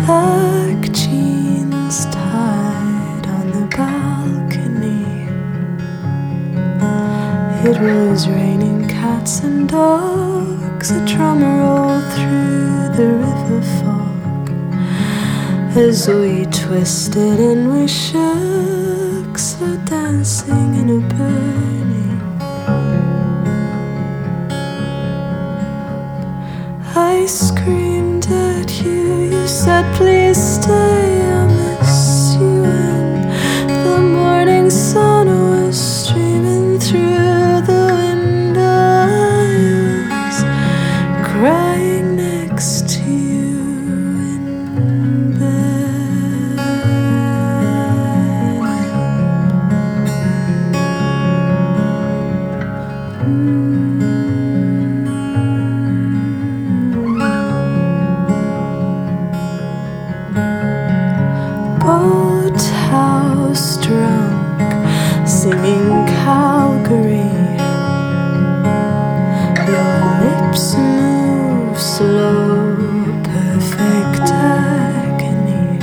black jeans tied on the balcony. It was raining cats and dogs. A drum rolled through the river fog as we twisted and we shook, slow dancing in a burning. I screamed at you, you said please stay, I miss you. And the morning sun was streaming through the window. I was crying next to you in bed. Boathouse drunk, singing Calgary. Your lips move slow, perfect agony.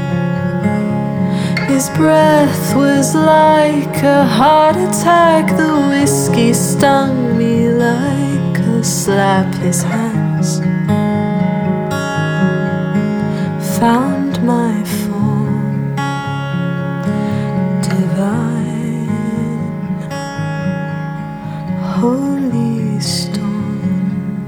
His breath was like a heart attack. The whiskey stung me like a slap. His hands found my form divine, holy storm.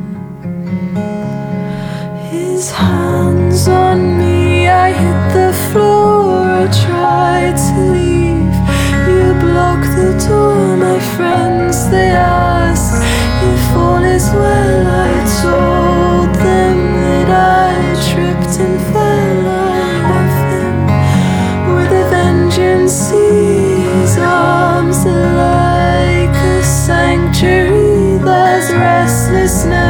His hands on me, I hit the floor. I tried to leave, you blocked the door. My friends, they asked if all is well. I told them that I tripped and fell. I left them with a vengeance. His arms are like a sanctuary. There's restlessness